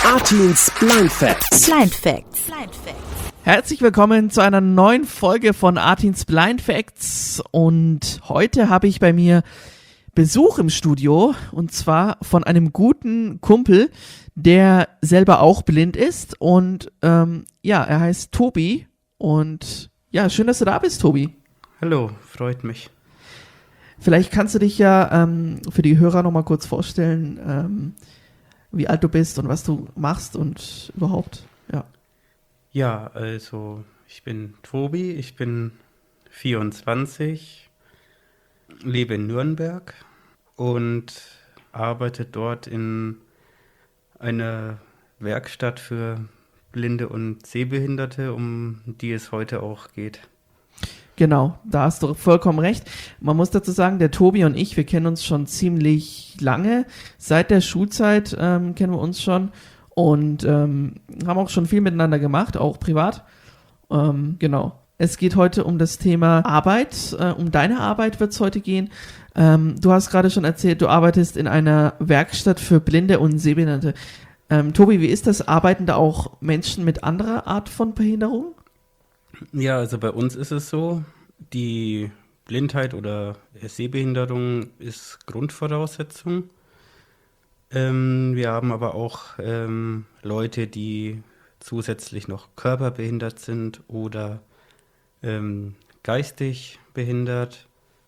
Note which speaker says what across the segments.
Speaker 1: Artins Blind Facts.
Speaker 2: Blind Facts.
Speaker 3: Herzlich willkommen zu einer neuen Folge von Artins Blind Facts und heute habe ich bei mir Besuch im Studio und zwar von einem guten Kumpel, der selber auch blind ist und er heißt Tobi und ja, schön, dass du da bist, Tobi.
Speaker 4: Hallo, freut mich.
Speaker 3: Vielleicht kannst du dich ja für die Hörer nochmal kurz vorstellen, wie alt du bist und was du machst und überhaupt, ja.
Speaker 4: Ja, also ich bin Tobi, ich bin 24, lebe in Nürnberg und arbeite dort in einer Werkstatt für Blinde und Sehbehinderte, um die es heute auch geht.
Speaker 3: Genau, da hast du vollkommen recht. Man muss dazu sagen, der Tobi und ich, wir kennen uns schon ziemlich lange. Seit der Schulzeit kennen wir uns schon und haben auch schon viel miteinander gemacht, auch privat. Genau. Es geht heute um das Thema Arbeit. Um deine Arbeit wird es heute gehen. Du hast gerade schon erzählt, du arbeitest in einer Werkstatt für Blinde und Sehbehinderte. Tobi, wie ist das? Arbeiten da auch Menschen mit anderer Art von Behinderung?
Speaker 4: Ja, also bei uns ist es so, die Blindheit oder Sehbehinderung ist Grundvoraussetzung. Wir haben aber auch Leute, die zusätzlich noch körperbehindert sind oder geistig behindert.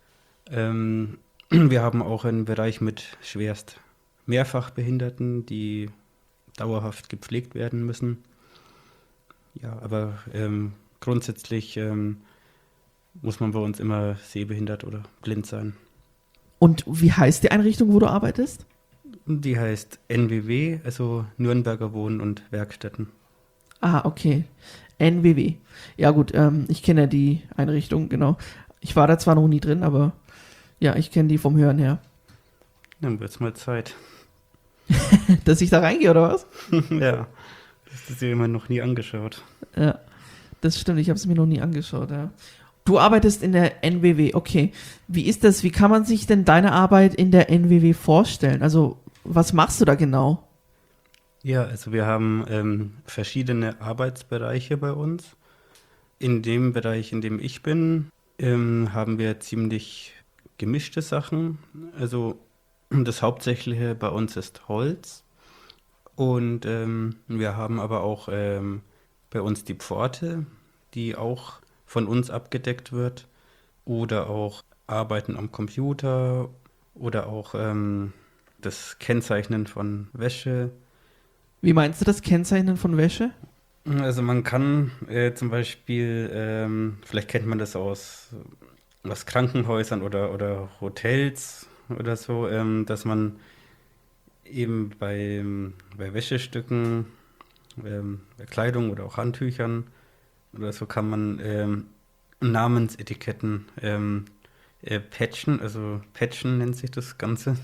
Speaker 4: Wir haben auch einen Bereich mit schwerst Mehrfachbehinderten, die dauerhaft gepflegt werden müssen. Ja, aber grundsätzlich muss man bei uns immer sehbehindert oder blind sein.
Speaker 3: Und wie heißt die Einrichtung, wo du arbeitest?
Speaker 4: Die heißt NWW, also Nürnberger Wohnen und Werkstätten.
Speaker 3: Ah, okay. NWW. Ja gut, ich kenne ja die Einrichtung, genau. Ich war da zwar noch nie drin, aber ja, ich kenne die vom Hören her.
Speaker 4: Dann wird's mal Zeit.
Speaker 3: Dass ich da reingehe, oder was?
Speaker 4: Ja, das ist dir immer noch nie angeschaut.
Speaker 3: Ja, das stimmt, ich habe es mir noch nie angeschaut, ja. Du arbeitest in der NWW, okay. Wie ist das, wie kann man sich denn deine Arbeit in der NWW vorstellen? Also, was machst du da genau?
Speaker 4: Ja, also wir haben verschiedene Arbeitsbereiche bei uns. In dem Bereich, in dem ich bin, haben wir ziemlich gemischte Sachen. Also das Hauptsächliche bei uns ist Holz. Und wir haben aber auch bei uns die Pforte, die auch von uns abgedeckt wird. Oder auch Arbeiten am Computer oder auch das Kennzeichnen von Wäsche.
Speaker 3: Wie meinst du das Kennzeichnen von Wäsche?
Speaker 4: Also man kann zum Beispiel, vielleicht kennt man das aus Krankenhäusern oder Hotels oder so, dass man eben bei Wäschestücken, bei Kleidung oder auch Handtüchern oder so kann man Namensetiketten patchen, also patchen nennt sich das Ganze.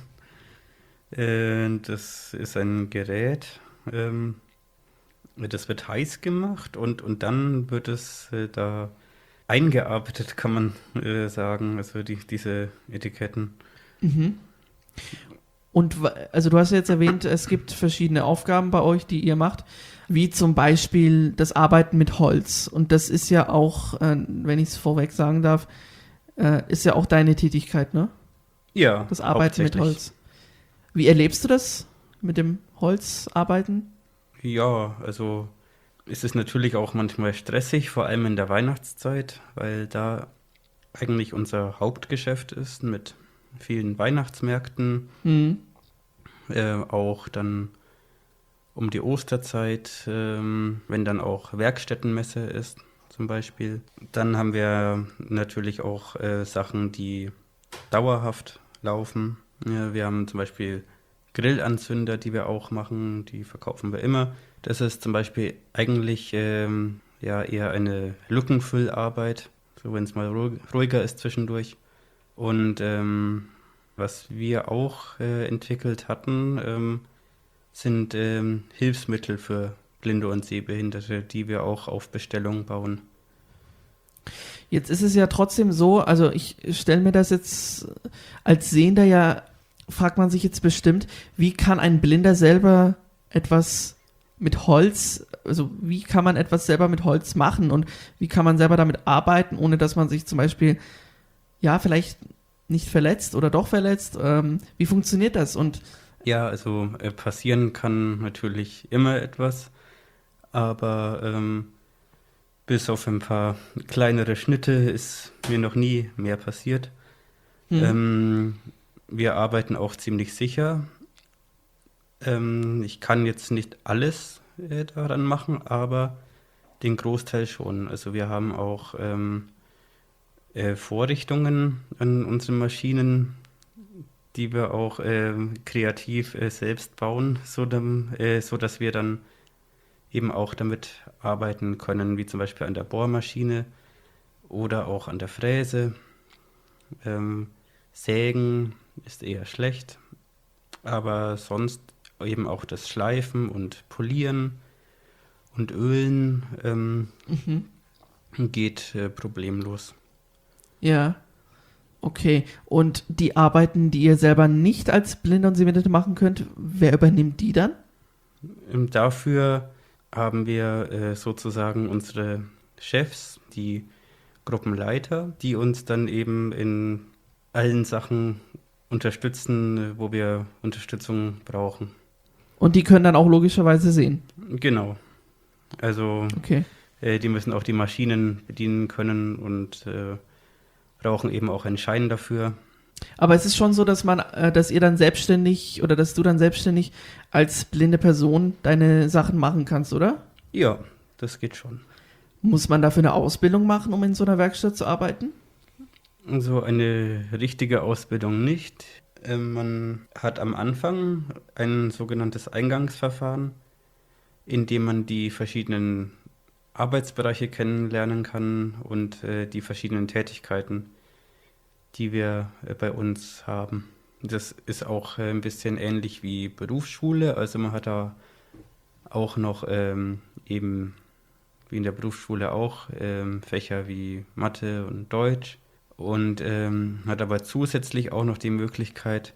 Speaker 4: Das ist ein Gerät, das wird heiß gemacht und dann wird es da eingearbeitet, kann man sagen, also diese Etiketten.
Speaker 3: Mhm. Und also du hast ja jetzt erwähnt, es gibt verschiedene Aufgaben bei euch, die ihr macht, wie zum Beispiel das Arbeiten mit Holz. Und das ist ja auch, wenn ich es vorweg sagen darf, ist ja auch deine Tätigkeit, ne?
Speaker 4: Ja,
Speaker 3: das Arbeiten mit Holz. Wie erlebst du das mit dem Holzarbeiten?
Speaker 4: Ja, also ist es natürlich auch manchmal stressig, vor allem in der Weihnachtszeit, weil da eigentlich unser Hauptgeschäft ist mit vielen Weihnachtsmärkten.
Speaker 3: Mhm.
Speaker 4: Auch dann um die Osterzeit, wenn dann auch Werkstättenmesse ist zum Beispiel. Dann haben wir natürlich auch Sachen, die dauerhaft laufen. Ja, wir haben zum Beispiel Grillanzünder, die wir auch machen, die verkaufen wir immer. Das ist zum Beispiel eigentlich eher eine Lückenfüllarbeit, so wenn es mal ruhiger ist zwischendurch. Und was wir auch entwickelt hatten, sind Hilfsmittel für Blinde und Sehbehinderte, die wir auch auf Bestellung bauen.
Speaker 3: Jetzt ist es ja trotzdem so, also ich stelle mir das jetzt als Sehender ja, fragt man sich jetzt bestimmt, wie kann ein Blinder selber etwas mit Holz, also wie kann man etwas selber mit Holz machen und wie kann man selber damit arbeiten, ohne dass man sich zum Beispiel, ja, vielleicht nicht verletzt oder doch verletzt? Wie funktioniert das? Und
Speaker 4: Ja, also passieren kann natürlich immer etwas, aber bis auf ein paar kleinere Schnitte ist mir noch nie mehr passiert. Wir arbeiten auch ziemlich sicher. Ich kann jetzt nicht alles daran machen, aber den Großteil schon. Also wir haben auch Vorrichtungen an unseren Maschinen, die wir auch kreativ selbst bauen, so dass wir dann eben auch damit arbeiten können, wie zum Beispiel an der Bohrmaschine oder auch an der Fräse. Sägen ist eher schlecht, aber sonst eben auch das Schleifen und Polieren und Ölen geht problemlos.
Speaker 3: ja, okay. Und die Arbeiten, die ihr selber nicht als Blinde und Sehbehinderte machen könnt, wer übernimmt die dann?
Speaker 4: Dafür haben wir sozusagen unsere Chefs, die Gruppenleiter, die uns dann eben in allen Sachen unterstützen, wo wir Unterstützung brauchen.
Speaker 3: Und die können dann auch logischerweise sehen.
Speaker 4: Genau. Also
Speaker 3: Okay.
Speaker 4: die müssen auch die Maschinen bedienen können und brauchen eben auch einen Schein dafür.
Speaker 3: Aber es ist schon so, dass ihr dann selbstständig oder dass du dann selbstständig als blinde Person deine Sachen machen kannst, oder?
Speaker 4: Ja, das geht schon.
Speaker 3: Muss man dafür eine Ausbildung machen, um in so einer Werkstatt zu arbeiten?
Speaker 4: So eine richtige Ausbildung nicht. Man hat am Anfang ein sogenanntes Eingangsverfahren, in dem man die verschiedenen Arbeitsbereiche kennenlernen kann und die verschiedenen Tätigkeiten, die wir bei uns haben. Das ist auch ein bisschen ähnlich wie Berufsschule. Also man hat da auch noch eben wie in der Berufsschule auch Fächer wie Mathe und Deutsch und hat aber zusätzlich auch noch die Möglichkeit,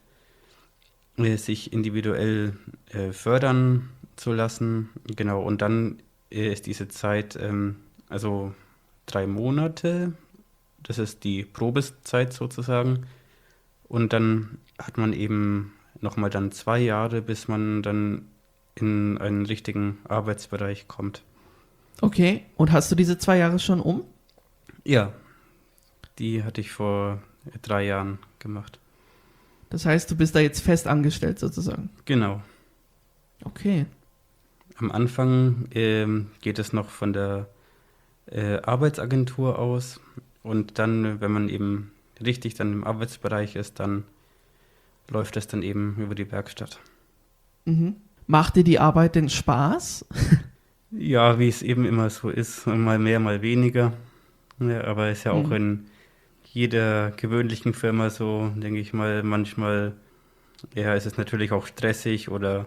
Speaker 4: sich individuell fördern zu lassen. Genau, und dann ist diese Zeit also 3 Monate, das ist die Probezeit sozusagen. Und dann hat man eben nochmal dann 2 Jahre, bis man dann in einen richtigen Arbeitsbereich kommt.
Speaker 3: Okay. Und hast du diese 2 Jahre schon um?
Speaker 4: Ja, die hatte ich vor 3 Jahren gemacht.
Speaker 3: Das heißt, du bist da jetzt fest angestellt sozusagen.
Speaker 4: Genau.
Speaker 3: Okay.
Speaker 4: Am Anfang geht es noch von der Arbeitsagentur aus und dann, wenn man eben richtig dann im Arbeitsbereich ist, dann läuft es dann eben über die Werkstatt.
Speaker 3: Mhm. Macht dir die Arbeit denn Spaß?
Speaker 4: Ja, wie es eben immer so ist, mal mehr, mal weniger. Ja, aber ist ja auch in jeder gewöhnlichen Firma so, denke ich mal, manchmal ja, ist es natürlich auch stressig oder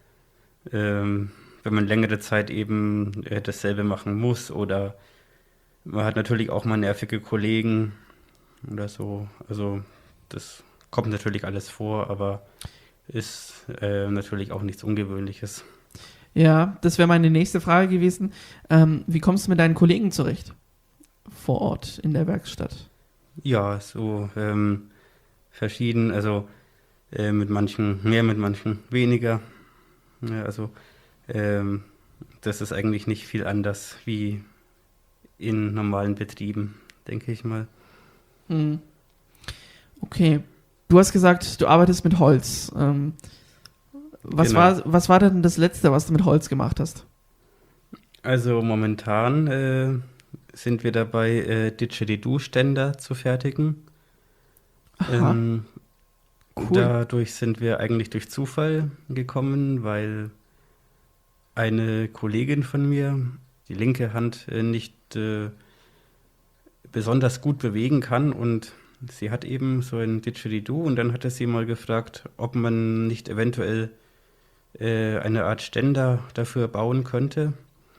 Speaker 4: wenn man längere Zeit eben dasselbe machen muss oder man hat natürlich auch mal nervige Kollegen oder so. Also das kommt natürlich alles vor, aber ist natürlich auch nichts Ungewöhnliches.
Speaker 3: Ja, das wäre meine nächste Frage gewesen. Wie kommst du mit deinen Kollegen zurecht? Vor Ort in der Werkstatt.
Speaker 4: Ja, so verschieden, also mit manchen mehr, mit manchen weniger. Ja, also das ist eigentlich nicht viel anders wie in normalen Betrieben, denke ich mal.
Speaker 3: Hm. Okay. Du hast gesagt, du arbeitest mit Holz. Was
Speaker 4: Genau.
Speaker 3: was war denn das Letzte, was du mit Holz gemacht hast?
Speaker 4: Also momentan sind wir dabei, Didgeridoo-Ständer zu fertigen.
Speaker 3: Aha, cool.
Speaker 4: Dadurch sind wir eigentlich durch Zufall gekommen, weil eine Kollegin von mir die linke Hand nicht besonders gut bewegen kann und sie hat eben so ein Didgeridoo und dann hatte sie mal gefragt, ob man nicht eventuell eine Art Ständer dafür bauen könnte.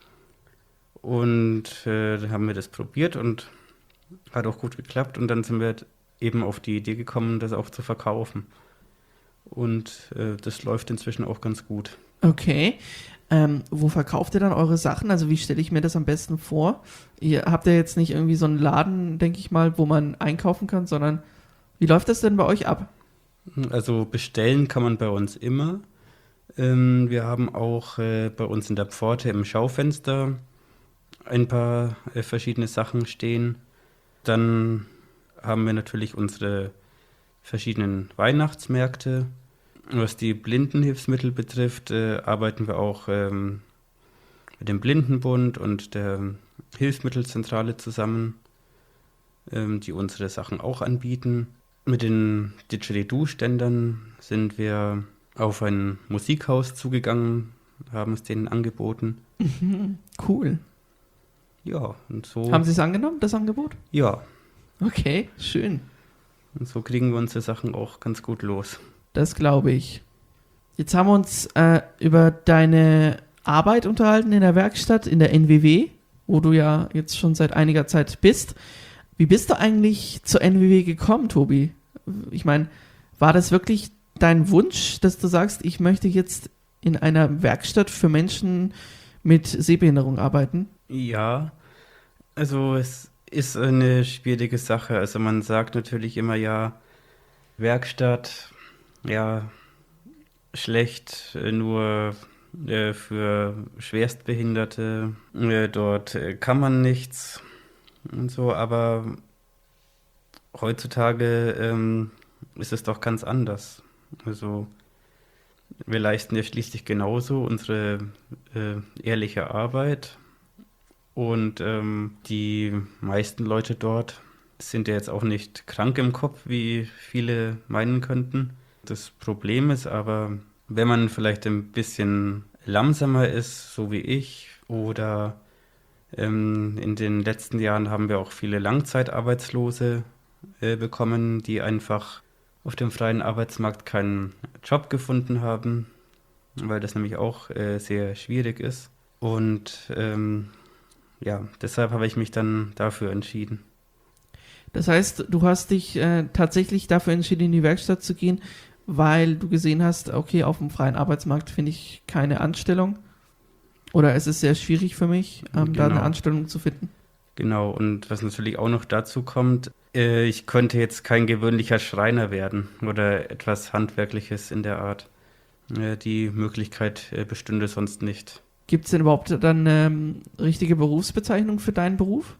Speaker 4: Und dann haben wir das probiert und hat auch gut geklappt und dann sind wir eben auf die Idee gekommen, das auch zu verkaufen. Und das läuft inzwischen auch ganz gut.
Speaker 3: Okay. Wo verkauft ihr dann eure Sachen? Also wie stelle ich mir das am besten vor? Ihr habt ja jetzt nicht irgendwie so einen Laden, denke ich mal, wo man einkaufen kann, sondern wie läuft das denn bei euch ab?
Speaker 4: Also bestellen kann man bei uns immer. Wir haben auch bei uns in der Pforte im Schaufenster ein paar verschiedene Sachen stehen. Dann haben wir natürlich unsere verschiedenen Weihnachtsmärkte. Was die Blindenhilfsmittel betrifft, arbeiten wir auch mit dem Blindenbund und der Hilfsmittelzentrale zusammen, die unsere Sachen auch anbieten. Mit den Didgeridoo-Ständern sind wir auf ein Musikhaus zugegangen, haben es denen angeboten.
Speaker 3: Cool.
Speaker 4: Ja, und so.
Speaker 3: Haben Sie es angenommen, das Angebot?
Speaker 4: Ja,
Speaker 3: Okay, schön.
Speaker 4: und so kriegen wir unsere Sachen auch ganz gut los.
Speaker 3: Das glaube ich. Jetzt haben wir uns über deine Arbeit unterhalten in der Werkstatt, in der NWW, wo du ja jetzt schon seit einiger Zeit bist. Wie bist du eigentlich zur NWW gekommen, Tobi? Ich meine, war das wirklich dein Wunsch, dass du sagst, ich möchte jetzt in einer Werkstatt für Menschen mit Sehbehinderung arbeiten?
Speaker 4: Ja, also es ist eine schwierige Sache. Also man sagt natürlich immer, ja, Werkstatt, ja, schlecht, nur für Schwerstbehinderte, dort kann man nichts und so, aber heutzutage ist es doch ganz anders. Also wir leisten ja schließlich genauso unsere ehrliche Arbeit und die meisten Leute dort sind ja jetzt auch nicht krank im Kopf, wie viele meinen könnten. Das Problem ist aber, wenn man vielleicht ein bisschen langsamer ist, so wie ich, oder in den letzten Jahren haben wir auch viele Langzeitarbeitslose bekommen, die einfach auf dem freien Arbeitsmarkt keinen Job gefunden haben, weil das nämlich auch sehr schwierig ist. Und ja, deshalb habe ich mich dann dafür entschieden.
Speaker 3: Das heißt, du hast dich tatsächlich dafür entschieden, in die Werkstatt zu gehen, weil du gesehen hast, okay, auf dem freien Arbeitsmarkt finde ich keine Anstellung. Oder es ist sehr schwierig für mich, da eine
Speaker 4: Genau.
Speaker 3: Anstellung zu finden.
Speaker 4: Genau, und was natürlich auch noch dazu kommt, ich könnte jetzt kein gewöhnlicher Schreiner werden oder etwas Handwerkliches in der Art. Die Möglichkeit bestünde sonst nicht.
Speaker 3: Gibt es denn überhaupt dann eine richtige Berufsbezeichnung für deinen Beruf?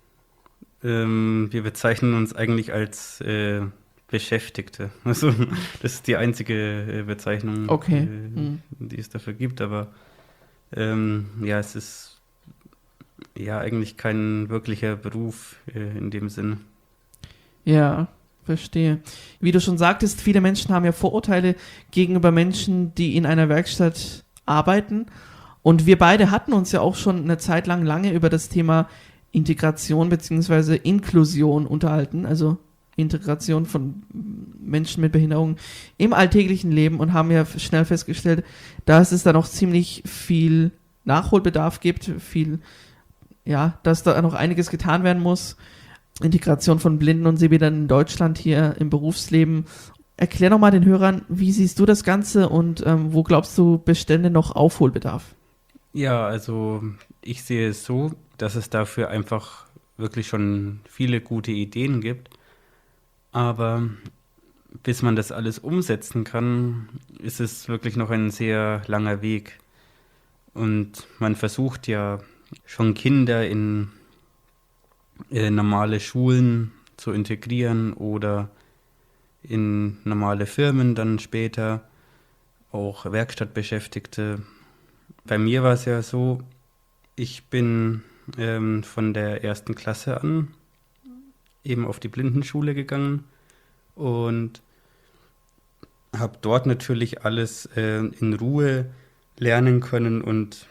Speaker 4: Wir bezeichnen uns eigentlich als Beschäftigte. Also das ist die einzige Bezeichnung,
Speaker 3: Okay.
Speaker 4: die es dafür gibt. Aber ja, es ist ja eigentlich kein wirklicher Beruf in dem Sinne.
Speaker 3: Ja, verstehe. Wie du schon sagtest, viele Menschen haben ja Vorurteile gegenüber Menschen, die in einer Werkstatt arbeiten. Und wir beide hatten uns ja auch schon eine Zeit lang lange über das Thema Integration bzw. Inklusion unterhalten, also Integration von Menschen mit Behinderung im alltäglichen Leben und haben ja schnell festgestellt, dass es da noch ziemlich viel Nachholbedarf gibt, dass da noch einiges getan werden muss. Integration von Blinden und Sehbehindern in Deutschland hier im Berufsleben. Erklär doch mal den Hörern, wie siehst du das Ganze und wo glaubst du, bestände noch Aufholbedarf?
Speaker 4: Ja, also ich sehe es so, dass es dafür einfach wirklich schon viele gute Ideen gibt. Aber bis man das alles umsetzen kann, ist es wirklich noch ein sehr langer Weg. Und man versucht ja schon Kinder in normale Schulen zu integrieren oder in normale Firmen dann später, auch Werkstattbeschäftigte. Bei mir war es ja so, ich bin von der 1. Klasse an eben auf die Blindenschule gegangen und habe dort natürlich alles in Ruhe lernen können und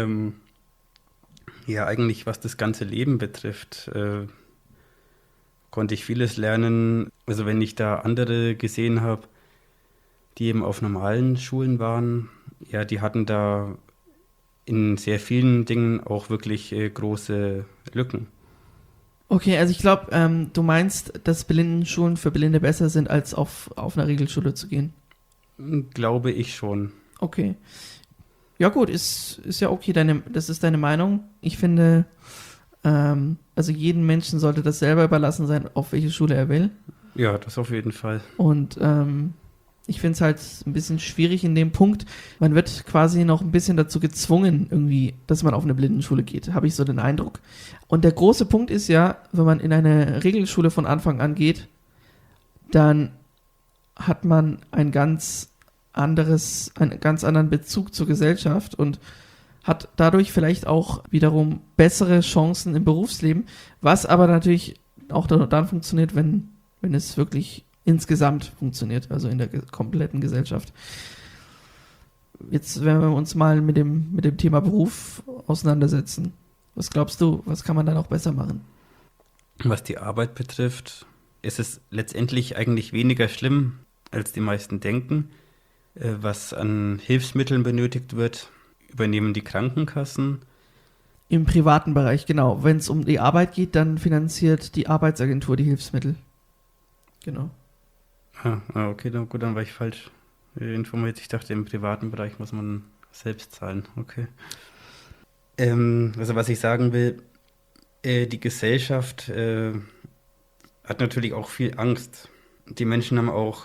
Speaker 4: ja, eigentlich was das ganze Leben betrifft, konnte ich vieles lernen. Also wenn ich da andere gesehen habe, die eben auf normalen Schulen waren, ja, die hatten da in sehr vielen Dingen auch wirklich große Lücken.
Speaker 3: Okay, also ich glaube, du meinst, dass Blindenschulen für Blinde besser sind, als auf einer Regelschule zu gehen.
Speaker 4: Glaube ich schon.
Speaker 3: Okay. Ja gut, ist ja okay, das ist deine Meinung. Ich finde, also jeden Menschen sollte das selber überlassen sein, auf welche Schule er will.
Speaker 4: Ja, das auf jeden Fall.
Speaker 3: Und ich finde es halt ein bisschen schwierig in dem Punkt. Man wird quasi noch ein bisschen dazu gezwungen, irgendwie, dass man auf eine Blindenschule geht, habe ich so den Eindruck. Und der große Punkt ist ja, wenn man in eine Regelschule von Anfang an geht, dann hat man einen ganz anderen Bezug zur Gesellschaft und hat dadurch vielleicht auch wiederum bessere Chancen im Berufsleben, was aber natürlich auch dann funktioniert, wenn es wirklich insgesamt funktioniert, also in der kompletten Gesellschaft. Jetzt, wenn wir uns mal mit dem Thema Beruf auseinandersetzen, was glaubst du, was kann man da noch besser machen?
Speaker 4: Was die Arbeit betrifft, ist es letztendlich eigentlich weniger schlimm, als die meisten denken. Was an Hilfsmitteln benötigt wird, übernehmen die Krankenkassen.
Speaker 3: Im privaten Bereich, genau. Wenn es um die Arbeit geht, dann finanziert die Arbeitsagentur die Hilfsmittel. Genau.
Speaker 4: Okay, gut, dann war ich falsch informiert. Ich dachte, im privaten Bereich muss man selbst zahlen. Okay. Also was ich sagen will, die Gesellschaft hat natürlich auch viel Angst. Die Menschen haben auch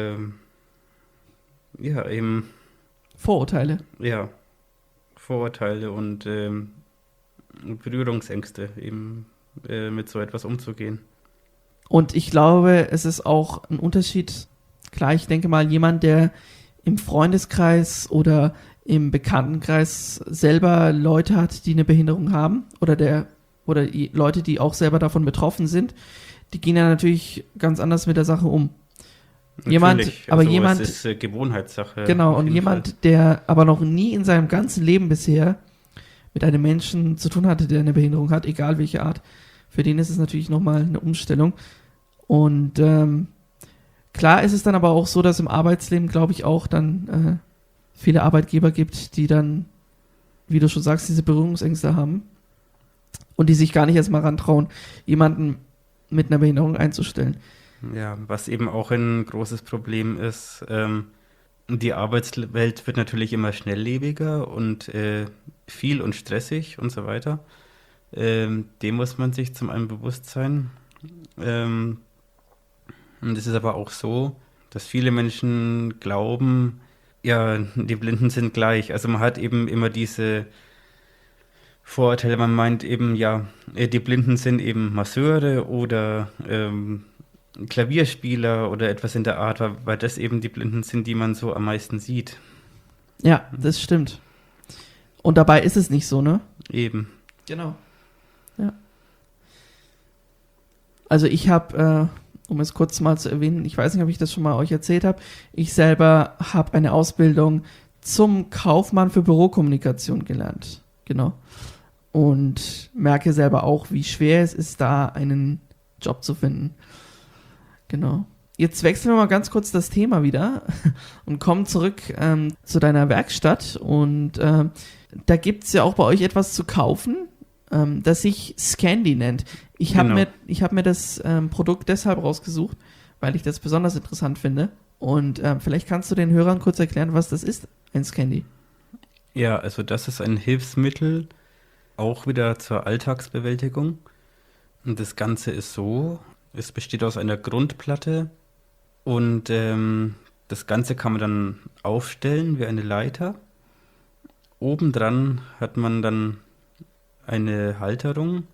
Speaker 4: eben
Speaker 3: Vorurteile.
Speaker 4: ja, Vorurteile und Berührungsängste, eben mit so etwas umzugehen.
Speaker 3: Und ich glaube, es ist auch ein Unterschied. Klar, ich denke mal, jemand, der im Freundeskreis oder im Bekanntenkreis selber Leute hat, die eine Behinderung haben oder die Leute, die auch selber davon betroffen sind, die gehen ja natürlich ganz anders mit der Sache um.
Speaker 4: Natürlich,
Speaker 3: Jemand,
Speaker 4: es ist Gewohnheitssache.
Speaker 3: genau,
Speaker 4: auf
Speaker 3: und
Speaker 4: jeden
Speaker 3: jemand,
Speaker 4: Fall.
Speaker 3: der aber noch nie in seinem ganzen Leben bisher mit einem Menschen zu tun hatte, der eine Behinderung hat, egal welche Art, für den ist es natürlich nochmal eine Umstellung. Und klar ist es dann aber auch so, dass im Arbeitsleben, glaube ich, auch dann viele Arbeitgeber gibt, die dann, wie du schon sagst, diese Berührungsängste haben und die sich gar nicht erstmal rantrauen, jemanden mit einer Behinderung einzustellen.
Speaker 4: Ja, was eben auch ein großes Problem ist, die Arbeitswelt wird natürlich immer schnelllebiger und viel und stressig und so weiter. Dem muss man sich zum einen bewusst sein. Und es ist aber auch so, dass viele Menschen glauben, ja, die Blinden sind gleich. Also man hat eben immer diese Vorurteile, man meint eben, ja, die Blinden sind eben Masseure oder Klavierspieler oder etwas in der Art, weil das eben die Blinden sind, die man so am meisten sieht.
Speaker 3: Ja, das stimmt. Und dabei ist es nicht so, ne?
Speaker 4: Eben.
Speaker 3: Genau. Ja. Also ich habe, um es kurz mal zu erwähnen, ich weiß nicht, ob ich das schon mal euch erzählt habe, ich selber habe eine Ausbildung zum Kaufmann für Bürokommunikation gelernt. Genau. Und merke selber auch, wie schwer es ist, da einen Job zu finden. Genau. Jetzt wechseln wir mal ganz kurz das Thema wieder und kommen zurück zu deiner Werkstatt. Und da gibt es ja auch bei euch etwas zu kaufen, das sich Scandi nennt. Ich habe mir das Produkt deshalb rausgesucht, weil ich das besonders interessant finde. Und vielleicht kannst du den Hörern kurz erklären, was das ist, ein Scandi.
Speaker 4: Ja, also das ist ein Hilfsmittel, auch wieder zur Alltagsbewältigung. Und das Ganze ist so, es besteht aus einer Grundplatte und das Ganze kann man dann aufstellen wie eine Leiter. Obendran hat man dann eine Halterung.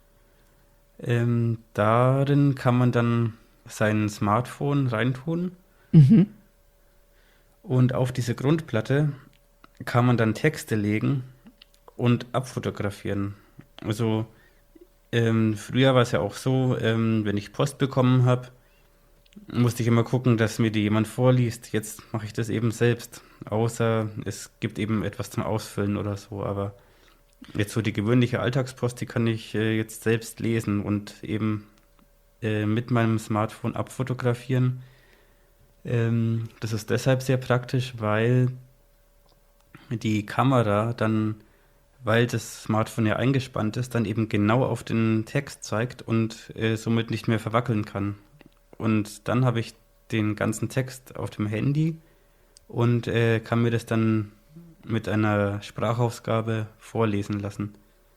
Speaker 4: Darin kann man dann sein Smartphone reintun.
Speaker 3: Mhm.
Speaker 4: Und auf diese Grundplatte kann man dann Texte legen und abfotografieren. Also früher war es ja auch so, wenn ich Post bekommen habe, musste ich immer gucken, dass mir die jemand vorliest. Jetzt mache ich das eben selbst. Außer es gibt eben etwas zum Ausfüllen oder so. Aber jetzt so die gewöhnliche Alltagspost, die kann ich jetzt selbst lesen und eben mit meinem Smartphone abfotografieren. Das ist deshalb sehr praktisch, weil die Kamera dann, weil das Smartphone ja eingespannt ist, dann eben genau auf den Text zeigt und somit nicht mehr verwackeln kann. Und dann habe ich den ganzen Text auf dem Handy und kann mir das dann mit einer Sprachausgabe vorlesen lassen.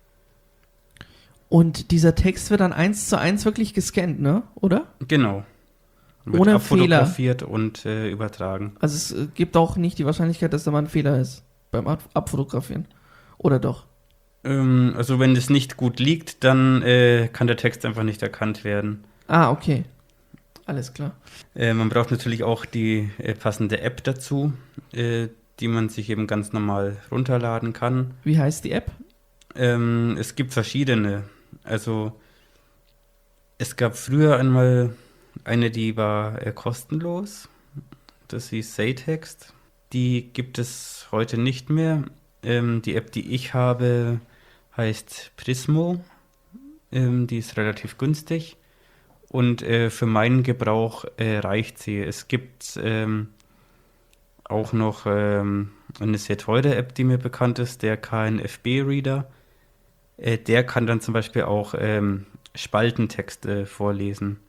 Speaker 3: Und dieser Text wird dann 1:1 wirklich gescannt, ne? Oder?
Speaker 4: Genau. Wird
Speaker 3: Ohne
Speaker 4: abfotografiert und übertragen.
Speaker 3: Also es gibt auch nicht die Wahrscheinlichkeit, dass da mal ein Fehler ist beim Abfotografieren. Oder doch?
Speaker 4: Also wenn es nicht gut liegt, dann kann der Text einfach nicht erkannt werden.
Speaker 3: Ah, okay. Alles klar.
Speaker 4: Man braucht natürlich auch die passende App dazu, die man sich eben ganz normal runterladen kann.
Speaker 3: Wie heißt die App?
Speaker 4: Es gibt verschiedene. Also es gab früher einmal eine, die war kostenlos. Das hieß Saytext. Die gibt es heute nicht mehr. Die App, die ich habe, heißt Prismo. Die ist relativ günstig. Und für meinen Gebrauch reicht sie. Es gibt auch noch eine sehr teure App, die mir bekannt ist, der KNFB-Reader. Der kann dann zum Beispiel auch Spaltentexte vorlesen.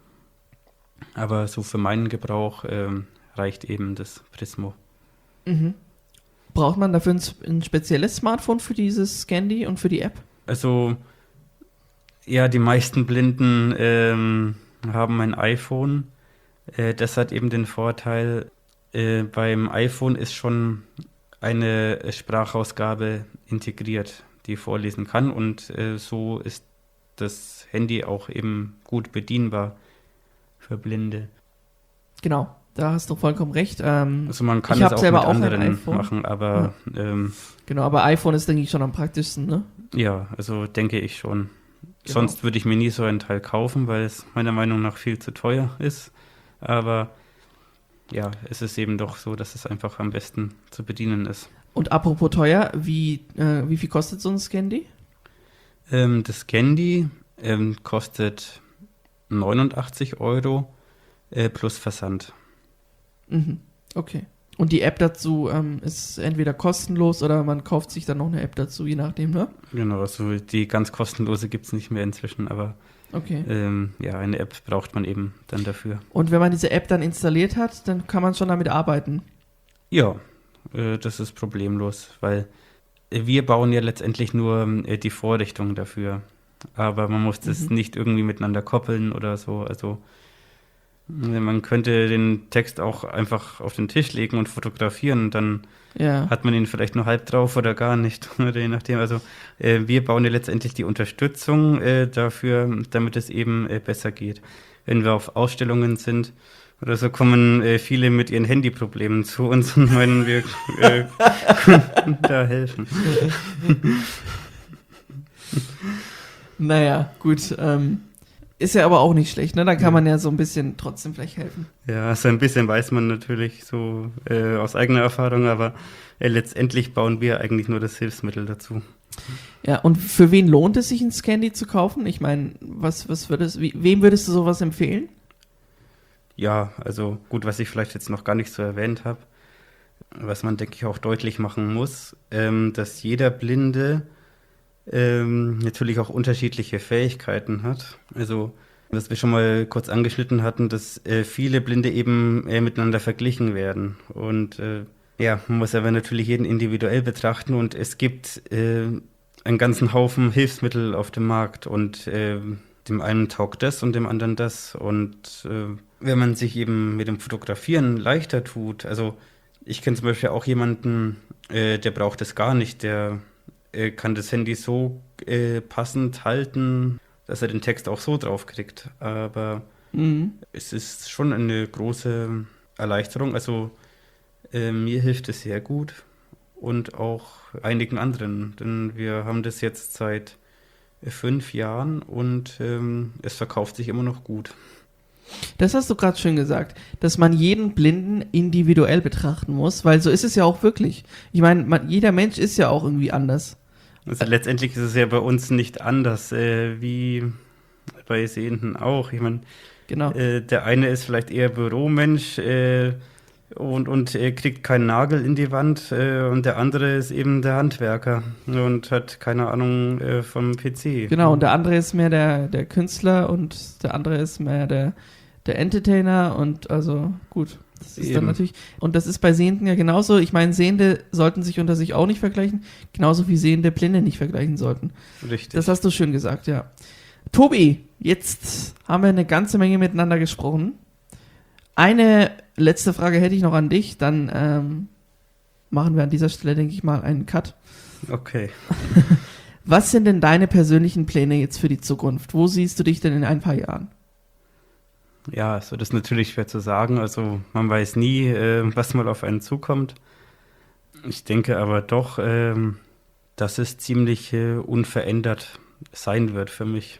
Speaker 4: Aber so für meinen Gebrauch reicht eben das Prismo.
Speaker 3: Mhm. Braucht man dafür ein spezielles Smartphone für dieses Scandy und für die App?
Speaker 4: Also, ja, die meisten Blinden haben ein iPhone. Das hat eben den Vorteil, beim iPhone ist schon eine Sprachausgabe integriert, die vorlesen kann. Und so ist das Handy auch eben gut bedienbar für Blinde.
Speaker 3: Genau, da hast du vollkommen recht.
Speaker 4: Also man kann
Speaker 3: ich
Speaker 4: es
Speaker 3: hab
Speaker 4: auch
Speaker 3: selber
Speaker 4: mit
Speaker 3: auch ein
Speaker 4: anderen
Speaker 3: iPhone.
Speaker 4: machen, aber
Speaker 3: Genau, aber iPhone ist, denke ich, schon am praktischsten, ne?
Speaker 4: ja, also denke ich schon.
Speaker 3: Genau.
Speaker 4: Sonst würde ich mir nie so ein Teil kaufen, weil es meiner Meinung nach viel zu teuer ist. Aber ja, es ist eben doch so, dass es einfach am besten zu bedienen ist.
Speaker 3: Und apropos teuer, wie viel kostet so ein Scandy?
Speaker 4: Das Candy kostet 89 € plus Versand.
Speaker 3: Mhm. Okay. Und die App dazu ist entweder kostenlos oder man kauft sich dann noch eine App dazu, je nachdem, ne?
Speaker 4: Genau, also die ganz kostenlose gibt es nicht mehr inzwischen, aber
Speaker 3: Okay.
Speaker 4: ja, eine App braucht man eben dann dafür.
Speaker 3: Und wenn man diese App dann installiert hat, dann kann man schon damit arbeiten.
Speaker 4: Ja, das ist problemlos, weil wir bauen ja letztendlich nur die Vorrichtung dafür. Aber man muss das nicht irgendwie miteinander koppeln oder so. Also man könnte den Text auch einfach auf den Tisch legen und fotografieren. Dann
Speaker 3: Ja.
Speaker 4: hat man ihn vielleicht nur halb drauf oder gar nicht. Oder je nachdem. Also wir bauen ja letztendlich die Unterstützung dafür, damit es eben besser geht. Wenn wir auf Ausstellungen sind oder so, kommen viele mit ihren Handyproblemen zu uns und meinen, wir können da helfen.
Speaker 3: Naja, gut. Ist ja aber auch nicht schlecht, ne? Da kann man ja so ein bisschen trotzdem vielleicht helfen.
Speaker 4: Ja, so ein bisschen weiß man natürlich so aus eigener Erfahrung, aber letztendlich bauen wir eigentlich nur das Hilfsmittel dazu.
Speaker 3: Ja, und für wen lohnt es sich, ein Scandy zu kaufen? Ich meine, wem würdest du sowas empfehlen?
Speaker 4: Ja, also gut, was ich vielleicht jetzt noch gar nicht so erwähnt habe, was man, denke ich, auch deutlich machen muss, dass jeder Blinde natürlich auch unterschiedliche Fähigkeiten hat. Also, was wir schon mal kurz angeschnitten hatten, dass viele Blinde eben miteinander verglichen werden. Und ja, man muss aber natürlich jeden individuell betrachten und es gibt einen ganzen Haufen Hilfsmittel auf dem Markt und dem einen taugt das und dem anderen das. Und wenn man sich eben mit dem Fotografieren leichter tut, also ich kenne zum Beispiel auch jemanden, der braucht es gar nicht, der kann das Handy so passend halten, dass er den Text auch so drauf kriegt. Aber es ist schon eine große Erleichterung. Also mir hilft es sehr gut und auch einigen anderen. Denn wir haben das jetzt seit 5 Jahren und es verkauft sich immer noch gut.
Speaker 3: Das hast du gerade schön gesagt, dass man jeden Blinden individuell betrachten muss, weil so ist es ja auch wirklich. Ich meine, jeder Mensch ist ja auch irgendwie anders.
Speaker 4: Also letztendlich ist es ja bei uns nicht anders, wie bei Sehenden auch. Ich meine,
Speaker 3: Genau.
Speaker 4: der eine ist vielleicht eher Büromensch und kriegt keinen Nagel in die Wand und der andere ist eben der Handwerker und hat keine Ahnung vom PC.
Speaker 3: Genau, und der andere ist mehr der Künstler und der andere ist mehr der Entertainer und also gut. Das ist dann natürlich, und das ist bei Sehenden ja genauso. Ich meine, Sehende sollten sich unter sich auch nicht vergleichen, genauso wie Sehende Blinde nicht vergleichen sollten.
Speaker 4: Richtig.
Speaker 3: Das hast du schön gesagt, ja. Tobi, jetzt haben wir eine ganze Menge miteinander gesprochen. Eine letzte Frage hätte ich noch an dich, dann machen wir an dieser Stelle, denke ich mal, einen Cut.
Speaker 4: Okay.
Speaker 3: Was sind denn deine persönlichen Pläne jetzt für die Zukunft? Wo siehst du dich denn in ein paar Jahren?
Speaker 4: Ja, also das ist natürlich schwer zu sagen. Also man weiß nie, was mal auf einen zukommt. Ich denke aber doch, dass es ziemlich unverändert sein wird für mich.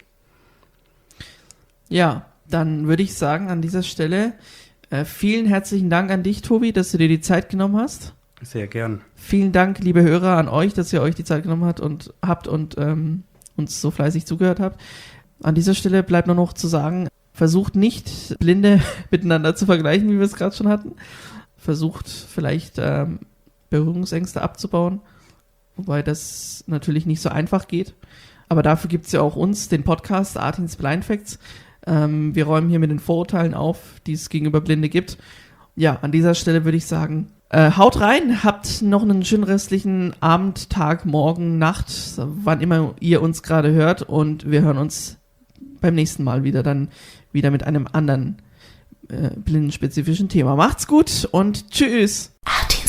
Speaker 3: Ja, dann würde ich sagen, an dieser Stelle vielen herzlichen Dank an dich, Tobi, dass du dir die Zeit genommen hast.
Speaker 4: Sehr gern.
Speaker 3: Vielen Dank, liebe Hörer, an euch, dass ihr euch die Zeit genommen habt und uns so fleißig zugehört habt. An dieser Stelle bleibt nur noch zu sagen, versucht nicht, Blinde miteinander zu vergleichen, wie wir es gerade schon hatten. Versucht vielleicht Berührungsängste abzubauen, wobei das natürlich nicht so einfach geht. Aber dafür gibt es ja auch uns, den Podcast Artins Blind Facts. Wir räumen hier mit den Vorurteilen auf, die es gegenüber Blinde gibt. Ja, an dieser Stelle würde ich sagen, haut rein, habt noch einen schönen restlichen Abend, Tag, Morgen, Nacht, wann immer ihr uns gerade hört, und wir hören uns beim nächsten Mal wieder mit einem anderen blindenspezifischen Thema. Macht's gut und tschüss!
Speaker 1: Artin